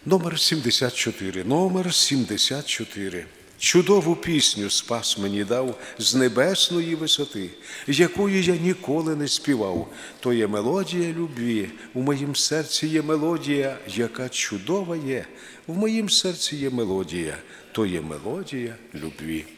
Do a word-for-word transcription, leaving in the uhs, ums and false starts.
Номер сімдесят чотири. Номер сімдесят чотири. Чудову пісню Спас мені дав з небесної висоти, якої я ніколи не співав. То є мелодія любві, у моїм серці є мелодія, яка чудова є. В моїм серці є мелодія, то є мелодія любві.